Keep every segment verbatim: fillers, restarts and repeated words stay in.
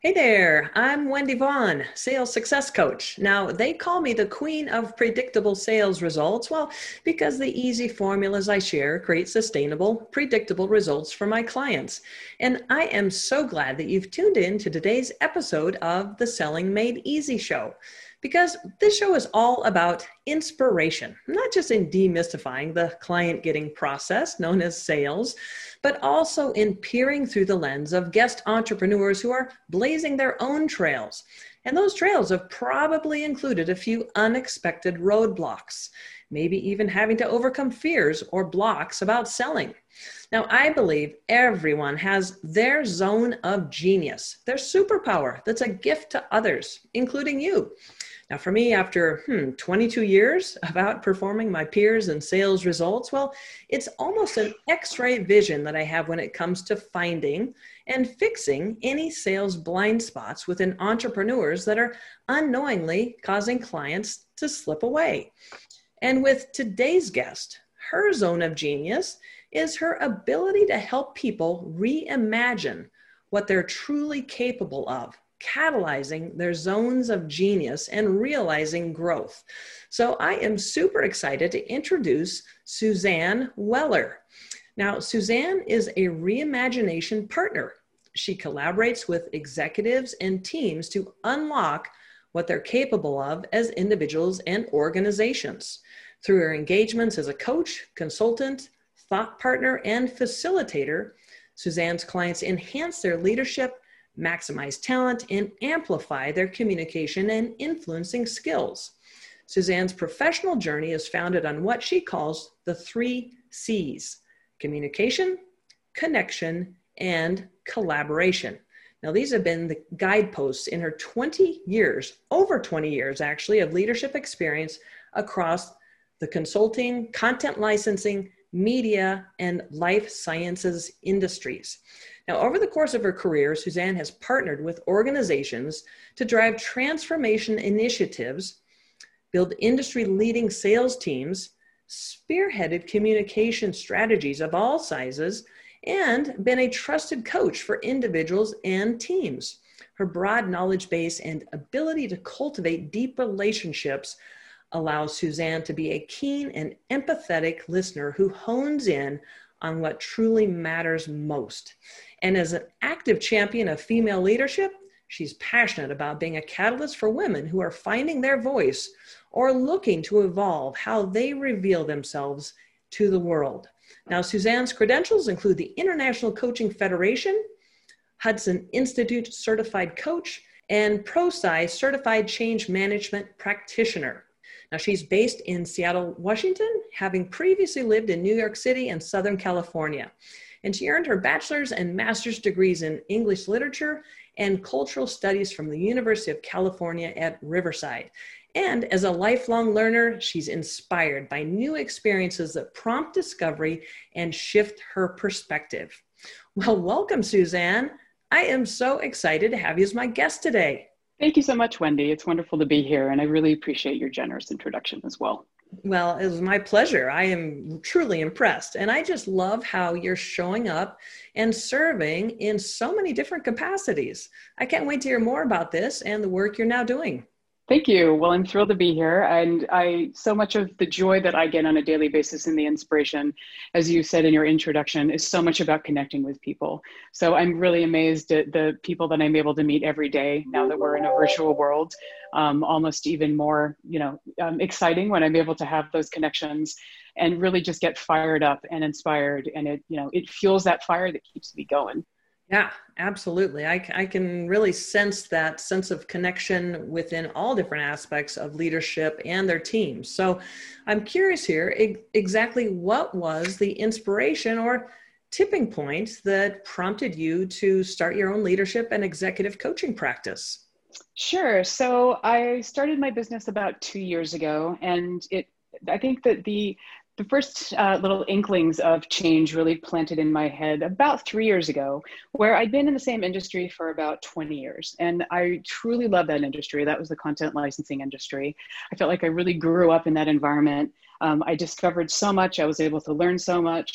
Hey there, I'm Wendy Vaughn, sales success coach. Now, they call me the queen of predictable sales results. Well, because the easy formulas I share create sustainable, predictable results for my clients. And I am so glad that you've tuned in to today's episode of the Selling Made Easy show, because this show is all about inspiration, not just in demystifying the client getting process known as sales, but also in peering through the lens of guest entrepreneurs who are blazing their own trails. And those trails have probably included a few unexpected roadblocks, maybe even having to overcome fears or blocks about selling. Now, I believe everyone has their zone of genius, their superpower that's a gift to others, including you. Now, for me, after hmm, twenty-two years of outperforming my peers in sales results, well, it's almost an X-ray vision that I have when it comes to finding and fixing any sales blind spots within entrepreneurs that are unknowingly causing clients to slip away. And with today's guest, her zone of genius is her ability to help people reimagine what they're truly capable of, catalyzing their zones of genius and realizing growth. So I am super excited to introduce Suzanne Weller. Now, Suzanne is a reimagination partner. She collaborates with executives and teams to unlock what they're capable of as individuals and organizations. Through her engagements as a coach, consultant, thought partner, and facilitator, Suzanne's clients enhance their leadership, maximize talent, and amplify their communication and influencing skills. Suzanne's professional journey is founded on what she calls the three C's: communication, connection, and collaboration. Now, these have been the guideposts in her twenty years, over twenty years actually, of leadership experience across the consulting, content licensing, media, and life sciences industries. Now, over the course of her career, Suzanne has partnered with organizations to drive transformation initiatives, build industry-leading sales teams, spearheaded communication strategies of all sizes, and been a trusted coach for individuals and teams. Her broad knowledge base and ability to cultivate deep relationships allows Suzanne to be a keen and empathetic listener who hones in on what truly matters most. And as an active champion of female leadership, she's passionate about being a catalyst for women who are finding their voice or looking to evolve how they reveal themselves to the world. Now, Suzanne's credentials include the International Coaching Federation, Hudson Institute Certified Coach, and ProSci Certified Change Management Practitioner. Now, she's based in Seattle, Washington, having previously lived in New York City and Southern California. And she earned her bachelor's and master's degrees in English literature and cultural studies from the University of California at Riverside. And as a lifelong learner, she's inspired by new experiences that prompt discovery and shift her perspective. Well, welcome, Suzanne. I am so excited to have you as my guest today. Thank you so much, Wendy. It's wonderful to be here, and I really appreciate your generous introduction as well. Well, it was my pleasure. I am truly impressed. And I just love how you're showing up and serving in so many different capacities. I can't wait to hear more about this and the work you're now doing. Thank you. Well, I'm thrilled to be here. And I, so much of the joy that I get on a daily basis and the inspiration, as you said in your introduction, is so much about connecting with people. So I'm really amazed at the people that I'm able to meet every day now that we're in a virtual world. Um, almost even more, you know, um, exciting when I'm able to have those connections and really just get fired up and inspired. And it, you know, it fuels that fire that keeps me going. Yeah, absolutely. I, I can really sense that sense of connection within all different aspects of leadership and their teams. So I'm curious here, e- exactly what was the inspiration or tipping point that prompted you to start your own leadership and executive coaching practice? Sure. So I started my business about two years ago, and it, I think that the The first uh, little inklings of change really planted in my head about three years ago, where I'd been in the same industry for about twenty years. And I truly love that industry. That was the content licensing industry. I felt like I really grew up in that environment. Um, I discovered so much. I was able to learn so much.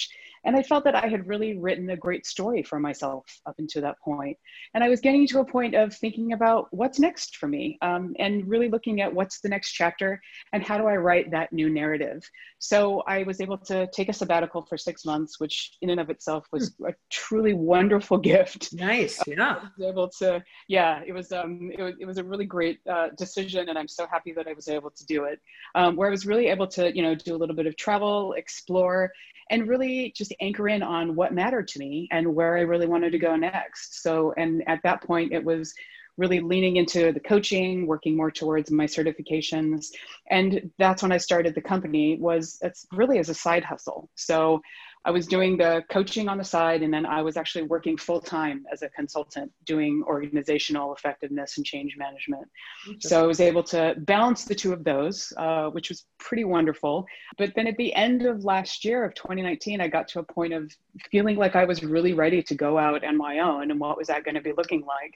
And I felt that I had really written a great story for myself up until that point. And I was getting to a point of thinking about what's next for me, um, and really looking at what's the next chapter and how do I write that new narrative. So I was able to take a sabbatical for six months, which in and of itself was a truly wonderful gift. Nice, yeah. I was able to, yeah, it was, um, it was, it was a really great uh, decision, and I'm so happy that I was able to do it. Um, where I was really able to, you know, do a little bit of travel, explore, and really just anchor in on what mattered to me and where I really wanted to go next. So, and at that point, it was really leaning into the coaching, working more towards my certifications. And that's when I started the company, was it's really as a side hustle. So I was doing the coaching on the side, and then I was actually working full time as a consultant doing organizational effectiveness and change management. So I was able to balance the two of those, uh, which was pretty wonderful. But then at the end of last year of twenty nineteen, I got to a point of feeling like I was really ready to go out on my own, and what was that going to be looking like?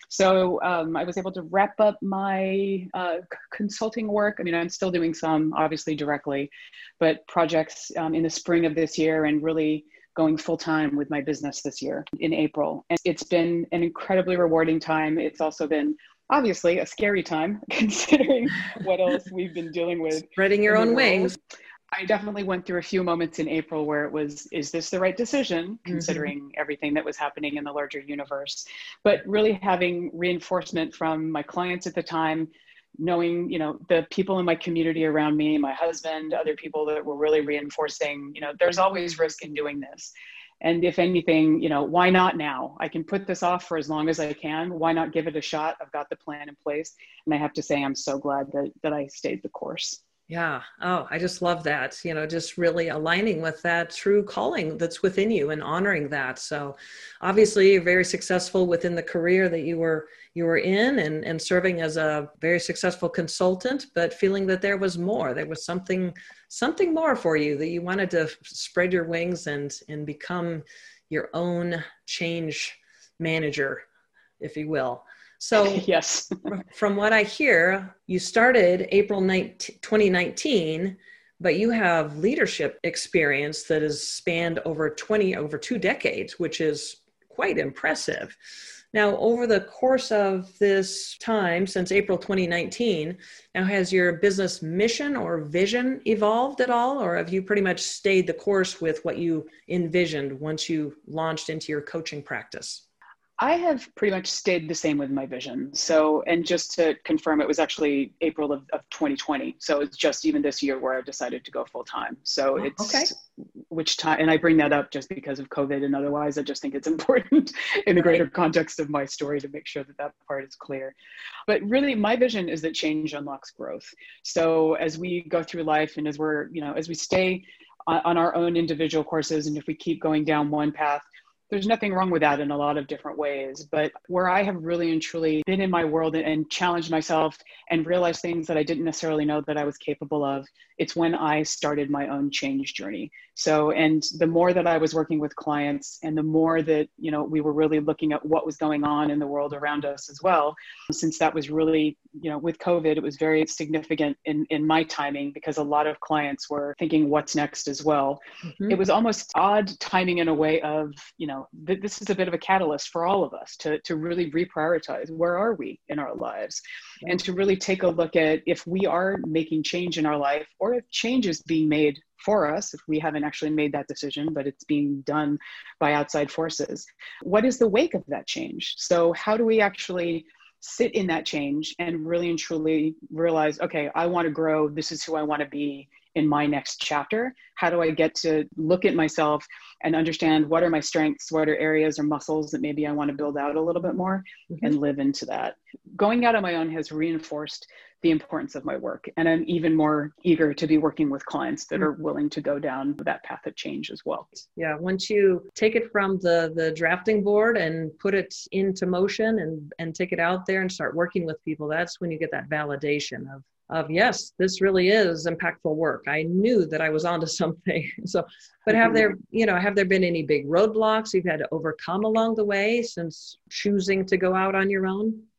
So um, I was able to wrap up my uh, consulting work. I mean, I'm still doing some, obviously directly, but projects um, in the spring of this year, and really going full time with my business this year in April. And it's been an incredibly rewarding time. It's also been obviously a scary time considering what else we've been dealing with. Spreading your own wings. I definitely went through a few moments in April where it was, is this the right decision, considering mm-hmm. everything that was happening in the larger universe? But really having reinforcement from my clients at the time, knowing, you know, the people in my community around me, my husband, other people that were really reinforcing, you know, there's always risk in doing this. And if anything, you know, why not now? I can put this off for as long as I can. Why not give it a shot? I've got the plan in place. And I have to say, I'm so glad that, that I stayed the course. Yeah. Oh, I just love that, you know, just really aligning with that true calling that's within you and honoring that. So obviously you're very successful within the career that you were, you were in, and, and serving as a very successful consultant, but feeling that there was more, there was something, something more for you, that you wanted to spread your wings and, and become your own change manager, if you will. So yes, from what I hear, you started April nineteenth, twenty nineteen, but you have leadership experience that has spanned over twenty, over two decades, which is quite impressive. Now, over the course of this time, since April twenty nineteen, now has your business mission or vision evolved at all? Or have you pretty much stayed the course with what you envisioned once you launched into your coaching practice? I have pretty much stayed the same with my vision. So, and just to confirm, it was actually April of, of twenty twenty. So it's just even this year where I've decided to go full time. So oh, it's okay. which time, and I bring that up just because of COVID, and otherwise I just think it's important in the greater context of my story to make sure that that part is clear. But really my vision is that change unlocks growth. So as we go through life, and as we're, you know, as we stay on, on our own individual courses, and if we keep going down one path, there's nothing wrong with that in a lot of different ways. But where I have really and truly been in my world and challenged myself and realized things that I didn't necessarily know that I was capable of, it's when I started my own change journey. So, and the more that I was working with clients, and the more that, you know, we were really looking at what was going on in the world around us as well, since that was really, you know, with COVID, it was very significant in, in my timing, because a lot of clients were thinking what's next as well. Mm-hmm. It was almost odd timing in a way of, you know, th- this is a bit of a catalyst for all of us to, to really reprioritize, where are we in our lives? Yeah. And to really take a look at if we are making change in our life, or if change is being made for us, if we haven't actually made that decision, but it's being done by outside forces. What is the wake of that change? So how do we actually sit in that change and really and truly realize, okay, I want to grow. This is who I want to be in my next chapter. How do I get to look at myself and understand what are my strengths, what are areas or muscles that maybe I want to build out a little bit more, mm-hmm. and live into that. Going out on my own has reinforced the importance of my work. And I'm even more eager to be working with clients that are willing to go down that path of change as well. Yeah. Once you take it from the, the drafting board and put it into motion and, and take it out there and start working with people, that's when you get that validation of, of yes, this really is impactful work. I knew that I was onto something. So, but have there, you know, have there been any big roadblocks you've had to overcome along the way since choosing to go out on your own?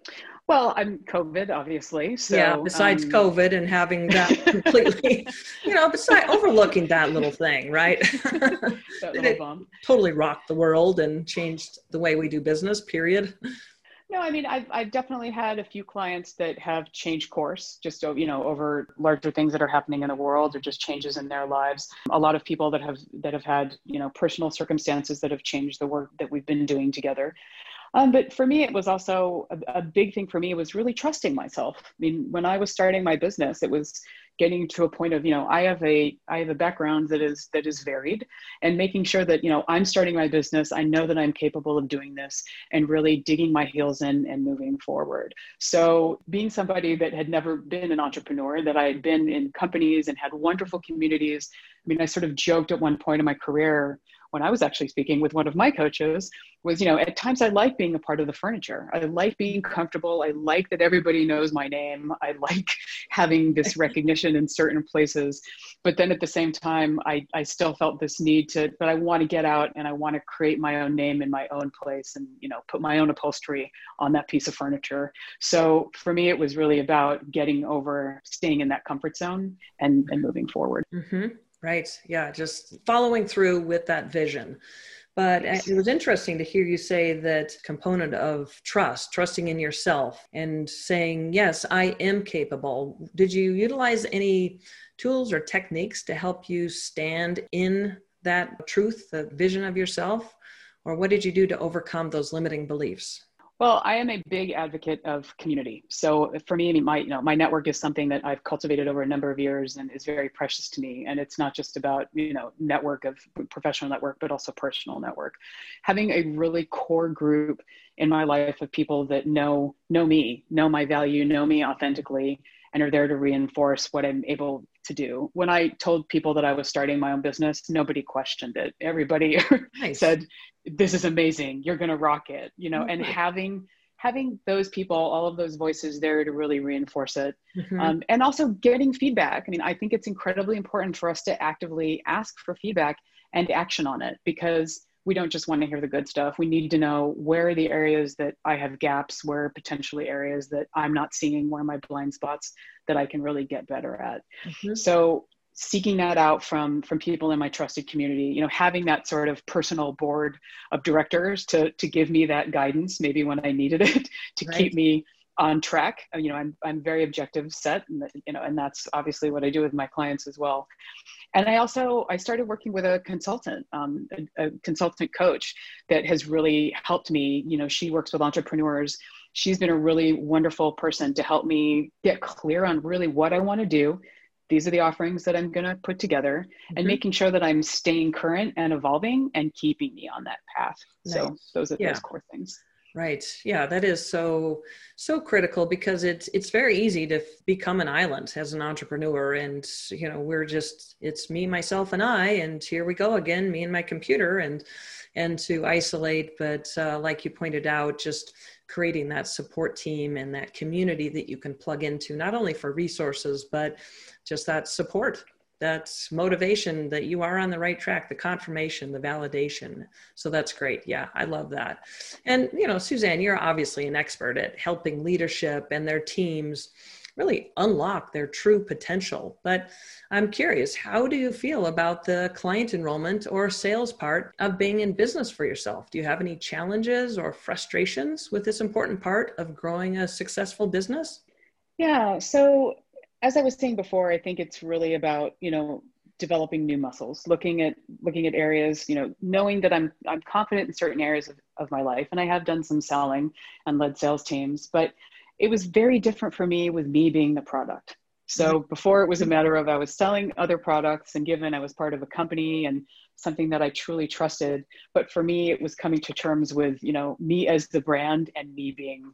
Well, I'm COVID, obviously. So, yeah, besides um, COVID and having that completely, you know, besides overlooking that little thing, right? that Did little it bump. totally rocked the world and changed the way we do business, period? No, I mean, I've, I've definitely had a few clients that have changed course just, o- you know, over larger things that are happening in the world or just changes in their lives. A lot of people that have, that have had, you know, personal circumstances that have changed the work that we've been doing together. Um, but for me, it was also a, a big thing for me was really trusting myself. I mean, when I was starting my business, it was getting to a point of, you know, I have a, I have a background that is, that is varied, and making sure that, you know, I'm starting my business. I know that I'm capable of doing this and really digging my heels in and moving forward. So being somebody that had never been an entrepreneur, that I had been in companies and had wonderful communities. I mean, I sort of joked at one point in my career when I was actually speaking with one of my coaches was, you know, at times I like being a part of the furniture. I like being comfortable. I like that everybody knows my name. I like having this recognition in certain places. But then at the same time, I, I still felt this need to, but I want to get out and I want to create my own name in my own place and, you know, put my own upholstery on that piece of furniture. So for me, it was really about getting over staying in that comfort zone and, and moving forward. Mm-hmm. Right. Yeah. Just following through with that vision. But it was interesting to hear you say that component of trust, trusting in yourself and saying, yes, I am capable. Did you utilize any tools or techniques to help you stand in that truth, the vision of yourself? Or what did you do to overcome those limiting beliefs? Well, I am a big advocate of community. So for me, my, you know, my network is something that I've cultivated over a number of years and is very precious to me. And it's not just about, you know, network of professional network, but also personal network. Having a really core group in my life of people that know, know me, know my value, know me authentically, and are there to reinforce what I'm able to do. When I told people that I was starting my own business, nobody questioned it. Everybody Nice. said, this is amazing. You're going to rock it, you know, and having, having those people, all of those voices there to really reinforce it. Mm-hmm. Um, and also getting feedback. I mean, I think it's incredibly important for us to actively ask for feedback and action on it, because we don't just want to hear the good stuff. We need to know where are the areas that I have gaps, where are potentially areas that I'm not seeing, where are my blind spots that I can really get better at. Mm-hmm. So seeking that out from, from people in my trusted community, you know, having that sort of personal board of directors to, to give me that guidance, maybe when I needed it, to right. keep me on track. You know, I'm, I'm very objective set, and, you know, and that's obviously what I do with my clients as well. And I also, I started working with a consultant, um, a, a consultant coach that has really helped me. You know, she works with entrepreneurs. She's been a really wonderful person to help me get clear on really what I want to do. These are the offerings that I'm going to put together, mm-hmm. and making sure that I'm staying current and evolving and keeping me on that path. Nice. So those are yeah. those core things. Right. Yeah, that is so, so critical, because it's, it's very easy to become an island as an entrepreneur. And, you know, we're just, it's me, myself, and I, and here we go again, me and my computer, and, and to isolate. But uh, like you pointed out, just creating that support team and that community that you can plug into, not only for resources, but just that support, that motivation that you are on the right track, the confirmation, the validation. So that's great. Yeah, I love that. And, you know, Suzanne, you're obviously an expert at helping leadership and their teams really unlock their true potential. But I'm curious, how do you feel about the client enrollment or sales part of being in business for yourself? Do you have any challenges or frustrations with this important part of growing a successful business? Yeah, so as I was saying before, I think it's really about, you know, developing new muscles, looking at looking at areas, you know, knowing that I'm I'm confident in certain areas of, of my life. And I have done some selling and led sales teams, but it was very different for me with me being the product. So before, it was a matter of I was selling other products, and given I was part of a company and something that I truly trusted. But for me, it was coming to terms with, you know, me as the brand and me being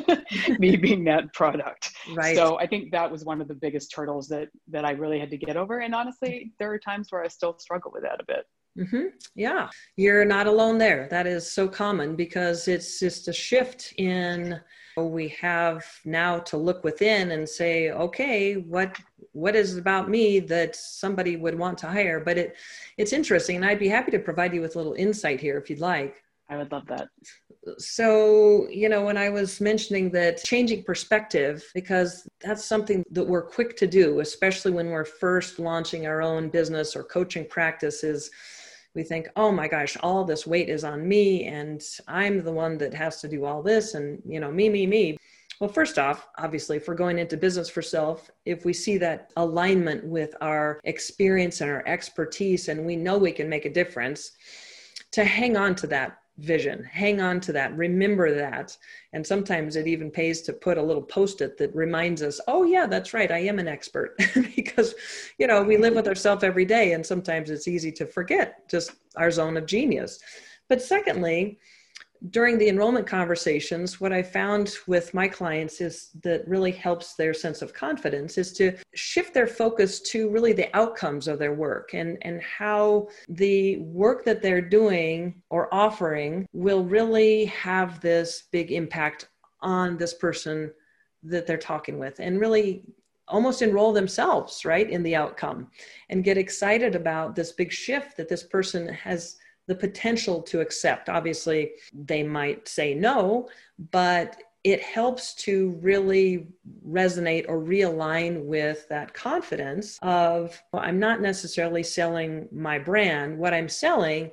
me being that product. Right. So I think that was one of the biggest hurdles that that I really had to get over. And honestly, there are times where I still struggle with that a bit. Mm-hmm. Yeah, you're not alone there. That is so common, because it's just a shift in, we have now to look within and say, okay, what what is it about me that somebody would want to hire? But it it's interesting, and I'd be happy to provide you with a little insight here if you'd like. I would love that. So, you know, when I was mentioning that changing perspective, because that's something that we're quick to do, especially when we're first launching our own business or coaching practices, we think, oh my gosh, all this weight is on me and I'm the one that has to do all this and, you know, me, me, me. Well, first off, obviously, if we're going into business for self, if we see that alignment with our experience and our expertise, and we know we can make a difference, to hang on to that vision, hang on to that, remember that. And sometimes it even pays to put a little post-it that reminds us, oh yeah, that's right, I am an expert. Because, you know, we live with ourselves every day and sometimes it's easy to forget just our zone of genius. But secondly, during the enrollment conversations, what I found with my clients is that really helps their sense of confidence is to shift their focus to really the outcomes of their work and, and how the work that they're doing or offering will really have this big impact on this person that they're talking with, and really almost enroll themselves, right, in the outcome and get excited about this big shift that this person has the potential to accept. Obviously, they might say no, but it helps to really resonate or realign with that confidence of, well, I'm not necessarily selling my brand. What I'm selling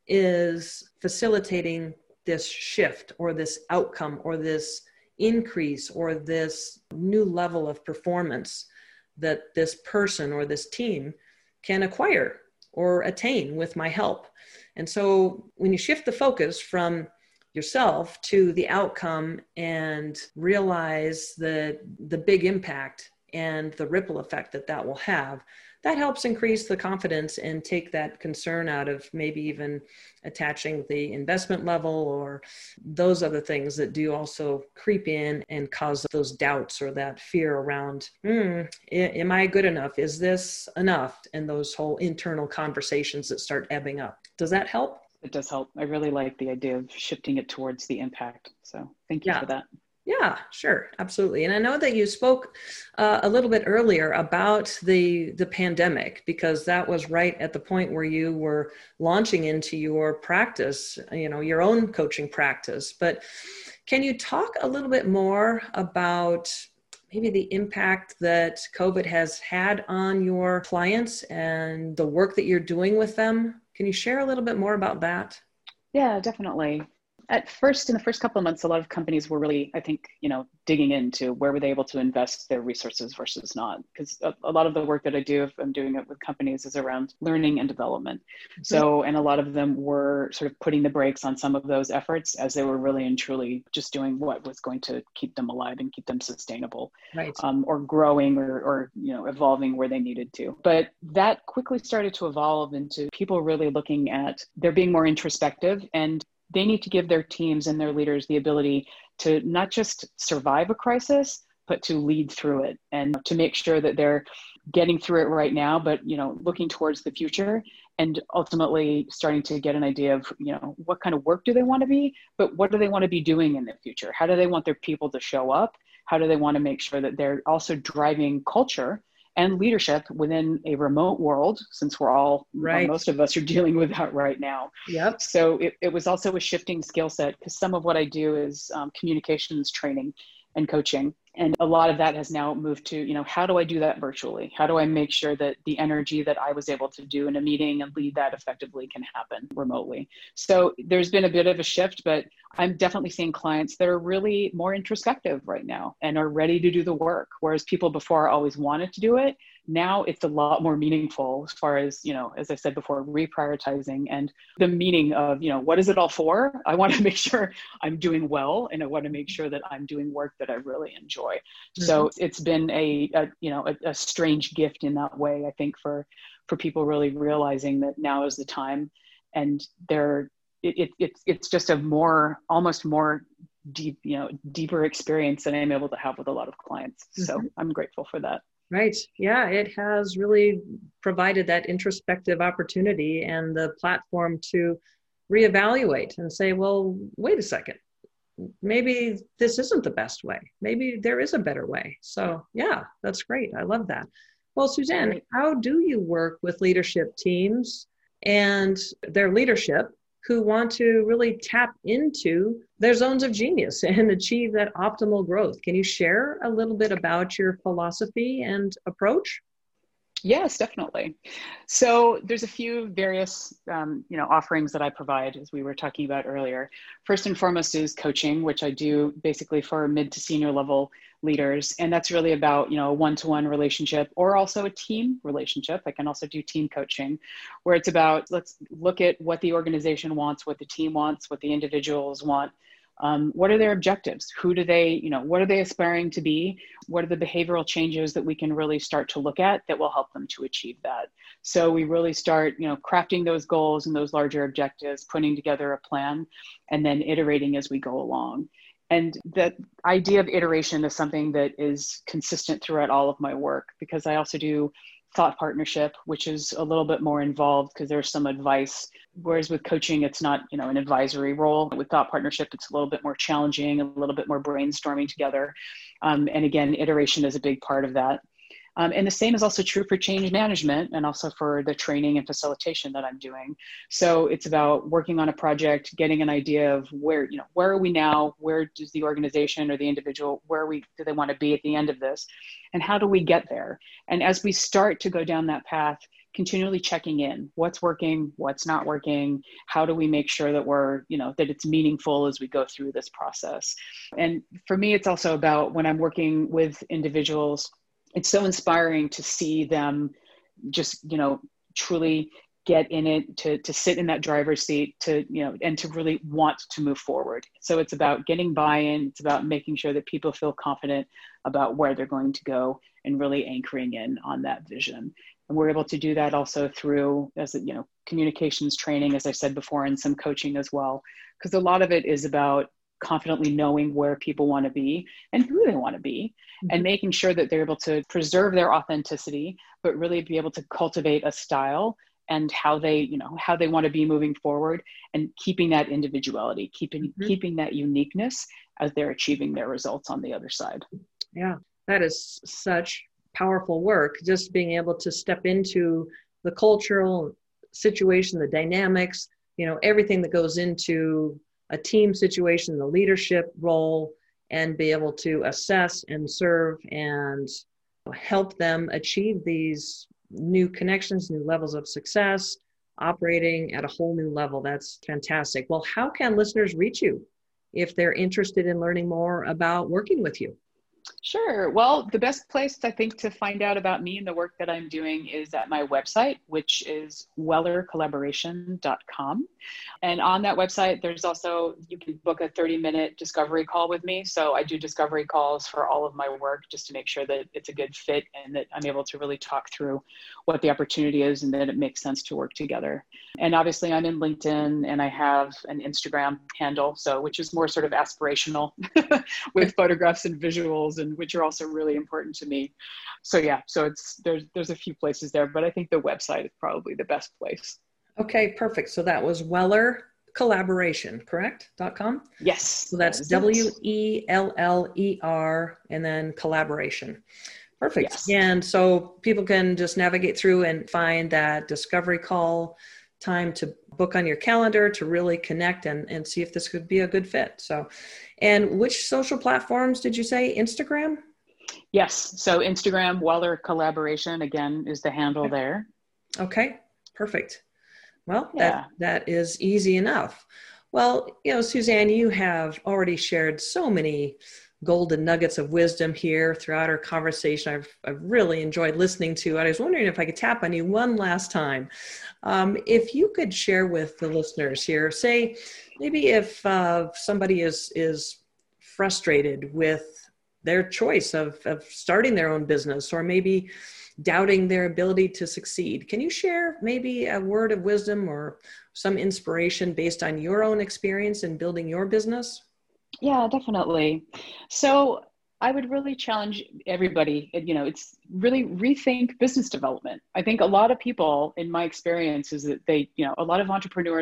is facilitating this shift or this outcome or this increase or this new level of performance that this person or this team can acquire or attain with my help. And so when you shift the focus from yourself to the outcome and realize the, the big impact and the ripple effect that that will have, that helps increase the confidence and take that concern out of maybe even attaching the investment level or those other things that do also creep in and cause those doubts or that fear around, hmm, am I good enough? Is this enough? And those whole internal conversations that start ebbing up. Does that help? It does help. I really like the idea of shifting it towards the impact. So thank you yeah. for that. Yeah, sure. Absolutely. And I know that you spoke uh, a little bit earlier about the the pandemic, because that was right at the point where you were launching into your practice, you know, your own coaching practice. But can you talk a little bit more about maybe the impact that COVID has had on your clients and the work that you're doing with them? Can you share a little bit more about that? Yeah, definitely. At first, in the first couple of months, a lot of companies were really, I think, you know, digging into where were they able to invest their resources versus not. Because a, a lot of the work that I do, if I'm doing it with companies, is around learning and development. Mm-hmm. So, and a lot of them were sort of putting the brakes on some of those efforts as they were really and truly just doing what was going to keep them alive and keep them sustainable, right. um, or growing or, or, you know, evolving where they needed to. But that quickly started to evolve into people really looking at, they're being more introspective, and they need to give their teams and their leaders the ability to not just survive a crisis, but to lead through it and to make sure that they're getting through it right now, but, you know, looking towards the future and ultimately starting to get an idea of, you know, what kind of work do they want to be, but what do they want to be doing in the future? How do they want their people to show up? How do they want to make sure that they're also driving culture and leadership within a remote world, since we're all, right. well, most of us are dealing with that right now. Yep. So it, it was also a shifting skill set, because some of what I do is um, communications training and coaching. And a lot of that has now moved to, you know, how do I do that virtually? How do I make sure that the energy that I was able to do in a meeting and lead that effectively can happen remotely? So there's been a bit of a shift, but I'm definitely seeing clients that are really more introspective right now and are ready to do the work. Whereas people before always wanted to do it. Now it's a lot more meaningful as far as, you know, as I said before, reprioritizing and the meaning of, you know, what is it all for? I want to make sure I'm doing well, and I want to make sure that I'm doing work that I really enjoy. Mm-hmm. So it's been a, a you know, a, a strange gift in that way, I think, for, for people really realizing that now is the time, and they're, it, it, it's, it's just a more, almost more deep, you know, deeper experience than I'm able to have with a lot of clients. Mm-hmm. So I'm grateful for that. Right. Yeah, it has really provided that introspective opportunity and the platform to reevaluate and say, well, wait a second, maybe this isn't the best way. Maybe there is a better way. So yeah, that's great. I love that. Well, Suzanne, how do you work with leadership teams and their leadership who want to really tap into their zones of genius and achieve that optimal growth. Can you share a little bit about your philosophy and approach? Yes, definitely. So there's a few various, um, you know, offerings that I provide, as we were talking about earlier. First and foremost is coaching, which I do basically for mid to senior level leaders. And that's really about, you know, a one-to-one relationship or also a team relationship. I can also do team coaching, where it's about, let's look at what the organization wants, what the team wants, what the individuals want. Um, what are their objectives? Who do they, you know, what are they aspiring to be? What are the behavioral changes that we can really start to look at that will help them to achieve that? So we really start, you know, crafting those goals and those larger objectives, putting together a plan, and then iterating as we go along. And the idea of iteration is something that is consistent throughout all of my work, because I also do thought partnership, which is a little bit more involved because there's some advice. Whereas with coaching, it's not, you know, an advisory role. With thought partnership, it's a little bit more challenging, a little bit more brainstorming together. Um, and again, iteration is a big part of that. Um, and the same is also true for change management and also for the training and facilitation that I'm doing. So it's about working on a project, getting an idea of where, you know, where are we now? Where does the organization or the individual, where we, do they want to be at the end of this? And how do we get there? And as we start to go down that path, continually checking in, what's working, what's not working, how do we make sure that we're, you know, that it's meaningful as we go through this process. And for me, it's also about when I'm working with individuals, it's so inspiring to see them just, you know, truly get in it, to, to sit in that driver's seat, to, you know, and to really want to move forward. So it's about getting buy-in. It's about making sure that people feel confident about where they're going to go and really anchoring in on that vision. And we're able to do that also through, as a, you know, communications training, as I said before, and some coaching as well, because a lot of it is about confidently knowing where people want to be and who they want to be, mm-hmm. and making sure that they're able to preserve their authenticity, but really be able to cultivate a style and how they, you know, how they want to be moving forward, and keeping that individuality, keeping, mm-hmm. keeping that uniqueness as they're achieving their results on the other side. Yeah, that is such powerful work. Just being able to step into the cultural situation, the dynamics, you know, everything that goes into a team situation, the leadership role, and be able to assess and serve and help them achieve these new connections, new levels of success, operating at a whole new level. That's fantastic. Well, how can listeners reach you if they're interested in learning more about working with you? Sure. Well, the best place, I think, to find out about me and the work that I'm doing is at my website, which is weller collaboration dot com. And on that website, there's also, you can book a thirty minute discovery call with me. So I do discovery calls for all of my work just to make sure that it's a good fit and that I'm able to really talk through what the opportunity is and that it makes sense to work together. And obviously I'm in LinkedIn and I have an Instagram handle, so which is more sort of aspirational with photographs and visuals, and which are also really important to me. So yeah, so it's there's there's a few places there, but I think the website is probably the best place. Okay, perfect. So that was Weller Collaboration, correct? Dot com? Yes. So that's W E L L E R and then collaboration. Perfect. Yes. And so people can just navigate through and find that discovery call time to book on your calendar to really connect and, and see if this could be a good fit. So, and which social platforms did you say? Instagram? Yes. So Instagram, Weller Collaboration, again, is the handle Okay. there. Okay, perfect. Well, Yeah. that, that is easy enough. Well, you know, Suzanne, you have already shared so many golden nuggets of wisdom here throughout our conversation. I've, I've really enjoyed listening to it. I was wondering if I could tap on you one last time. Um, if you could share with the listeners here, say, maybe if uh, somebody is, is frustrated with their choice of, of starting their own business, or maybe doubting their ability to succeed, can you share maybe a word of wisdom or some inspiration based on your own experience in building your business? Yeah, definitely. So I would really challenge everybody, you know, it's really rethink business development. I think a lot of people, in my experience, is that they, you know, a lot of entrepreneurs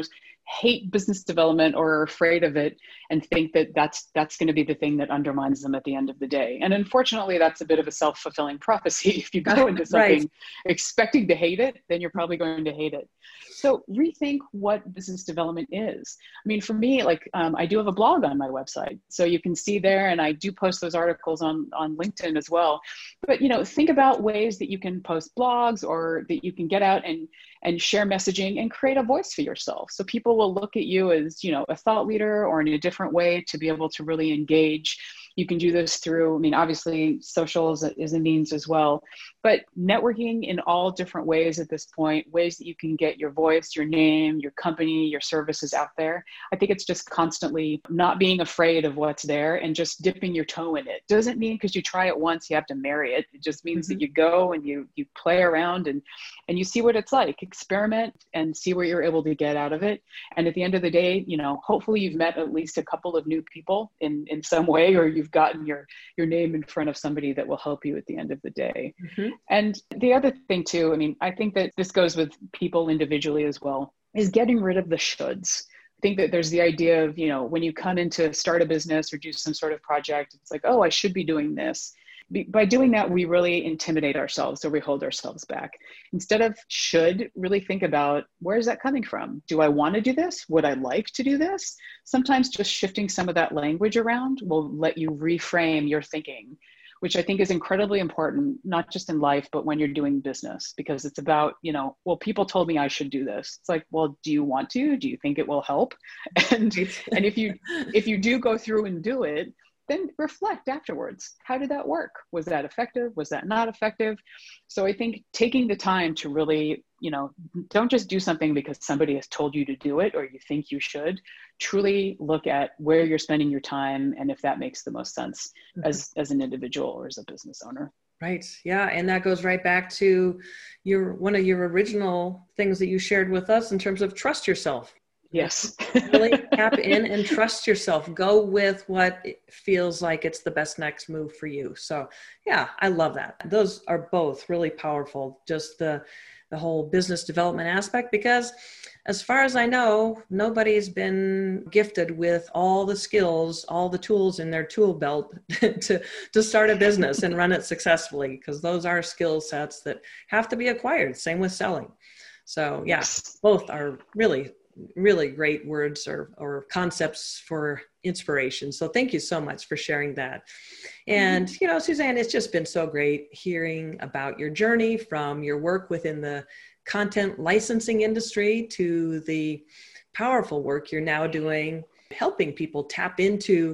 hate business development or are afraid of it and think that that's that's going to be the thing that undermines them at the end of the day. And unfortunately, that's a bit of a self-fulfilling prophecy. If you go into something Right. expecting to hate it, then you're probably going to hate it. So rethink what business development is. I mean, for me, like um, I do have a blog on my website, so you can see there, and I do post those articles on on LinkedIn as well. But you know, think about ways that you can post blogs or that you can get out and and share messaging and create a voice for yourself. So people will look at you as, you know, a thought leader or in a different way to be able to really engage. You can do this through, I mean, obviously social is a, is a means as well, but networking in all different ways at this point, ways that you can get your voice, your name, your company, your services out there. I think it's just constantly not being afraid of what's there and just dipping your toe in it. Doesn't mean because you try it once, you have to marry it. It just means mm-hmm. that you go and you you play around and, and you see what it's like, experiment and see what you're able to get out of it. And at the end of the day, you know, hopefully you've met at least a couple of new people in, in some way, or you've gotten your, your name in front of somebody that will help you at the end of the day. Mm-hmm. And the other thing too, I mean, I think that this goes with people individually as well, is getting rid of the shoulds. I think that there's the idea of, you know, when you come in to start a business or do some sort of project, it's like, oh, I should be doing this. By doing that, we really intimidate ourselves, or we hold ourselves back. Instead of should, really think about, where is that coming from? Do I want to do this? Would I like to do this? Sometimes just shifting some of that language around will let you reframe your thinking, which I think is incredibly important, not just in life, but when you're doing business, because it's about, you know, well, people told me I should do this. It's like, well, do you want to? Do you think it will help? And, and if you, if you do go through and do it, then reflect afterwards. How did that work? Was that effective? Was that not effective? So I think taking the time to really, you know, don't just do something because somebody has told you to do it or you think you should. Truly look at where you're spending your time and if that makes the most sense mm-hmm. as, as an individual or as a business owner. Right. Yeah. And that goes right back to your, one of your original things that you shared with us in terms of trust yourself. Yes. Really tap in and trust yourself. Go with what feels like it's the best next move for you. So yeah, I love that. Those are both really powerful. Just the, the whole business development aspect, because as far as I know, nobody's been gifted with all the skills, all the tools in their tool belt to, to start a business and run it successfully, because those are skill sets that have to be acquired. Same with selling. So yeah, both are really really great words or, or concepts for inspiration. So thank you so much for sharing that. And, you know, Suzanne, it's just been so great hearing about your journey from your work within the content licensing industry to the powerful work you're now doing, helping people tap into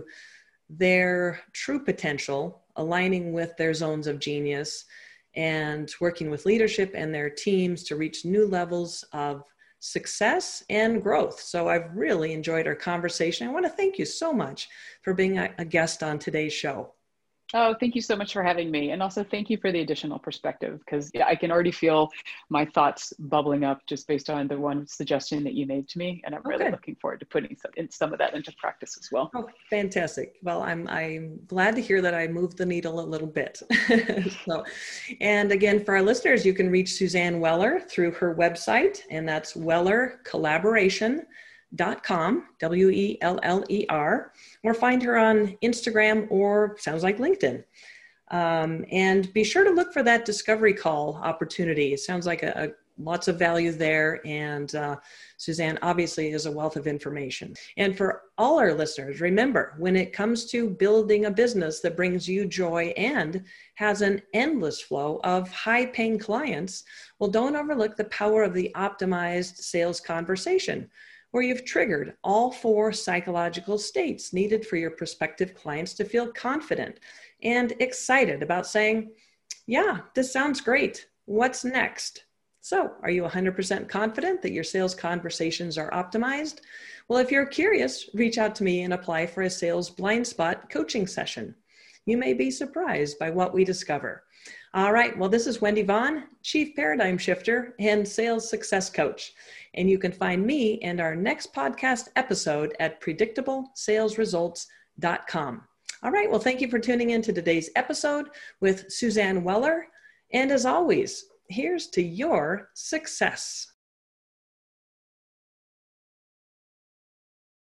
their true potential, aligning with their zones of genius, and working with leadership and their teams to reach new levels of success and growth. So I've really enjoyed our conversation. I want to thank you so much for being a, a guest on today's show. Oh, thank you so much for having me. And also thank you for the additional perspective, because yeah, I can already feel my thoughts bubbling up just based on the one suggestion that you made to me. And I'm really okay. looking forward to putting some, in some of that into practice as well. Oh, fantastic. Well, I'm, I'm glad to hear that I moved the needle a little bit. So, and again, for our listeners, you can reach Suzanne Weller through her website, and that's weller collaboration dot com, W E L L E R, or find her on Instagram or sounds like LinkedIn. Um, and be sure to look for that discovery call opportunity. It sounds like a, a lots of value there. And uh, Suzanne obviously is a wealth of information. And for all our listeners, remember, when it comes to building a business that brings you joy and has an endless flow of high-paying clients, well, don't overlook the power of the optimized sales conversation, where you've triggered all four psychological states needed for your prospective clients to feel confident and excited about saying, yeah, this sounds great. What's next? So are you one hundred percent confident that your sales conversations are optimized? Well, if you're curious, reach out to me and apply for a sales blind spot coaching session. You may be surprised by what we discover. All right. Well, this is Wendy Vaughn, Chief Paradigm Shifter and Sales Success Coach. And you can find me and our next podcast episode at predictable sales results dot com. All right. Well, thank you for tuning in to today's episode with Suzanne Weller. And as always, here's to your success.